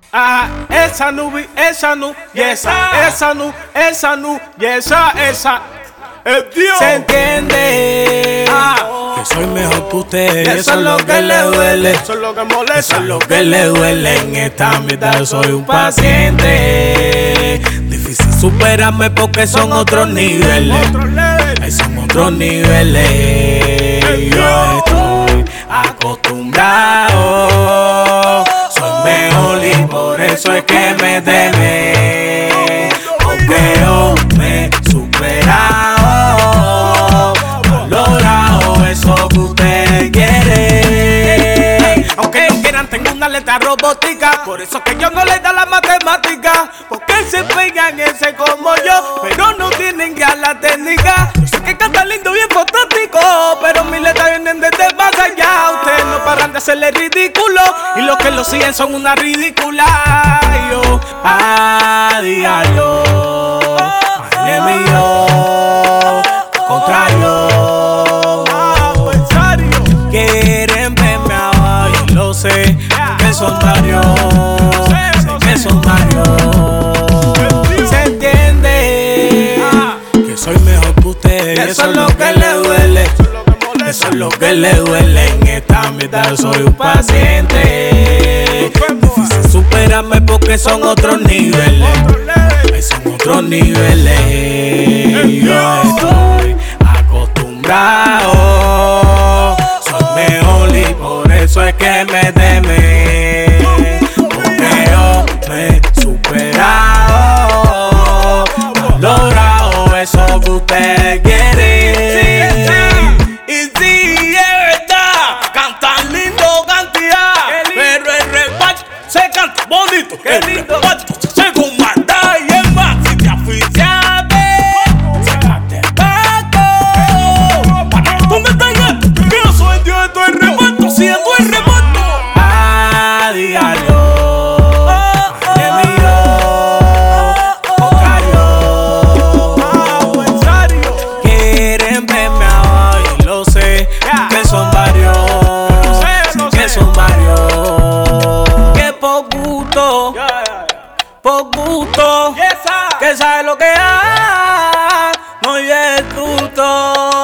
Ah, esa nubi, esa nu, y esa nu, y esa. El Dios. Se entiende que soy mejor que usted. Y eso es lo que le duele. Eso es lo que molesta. Eso es lo que le duele. En esta mitad soy un paciente. Difícil superarme porque son otros niveles. Ahí son otros niveles. Yo estoy acostumbrado. Soy mejor y por eso es que me teme. Porque yo me he superado, logrado eso que usted quiere. Aunque no quieran, tengo una letra robótica. Por eso que yo no le da la matemática. Porque se pegan ese como yo, pero no tienen ya la técnica. Yo sé que canta lindo, bien fantástico, pero mis letras vienen desde más allá. Ustedes no paran de hacerle ridículo, y los que lo siguen son una ridícula. Y yo A diario, enemigo, contrario. Quieren verme abajo y lo sé, que son varios, sé que son varios. Se entiende que soy mejor que usted. Y eso es lo que le duele. Eso es lo que le duele. En esta mitad soy un paciente. Difícil superarme porque son otros niveles. Ahí son otros niveles. Yo estoy acostumbrado. Soy mejor y por eso es que me teme. Porque yo me he superado, logrado eso que usted quiere. y sí, es verdad, cantan lindo cantidad, pero el reparto se canta bonito. Qué lindo. El reparto se con maldad y es más, si te aficiaste, sacaste paco. Para que tú me tengas, que yo soy el dios de todo el reparto, siendo el reparto. A diario, enemigo, contrario. Quieren verme abajo y lo sé, que son varios, que son varios. Que por gusto, que sabe lo que hay, no disfruto.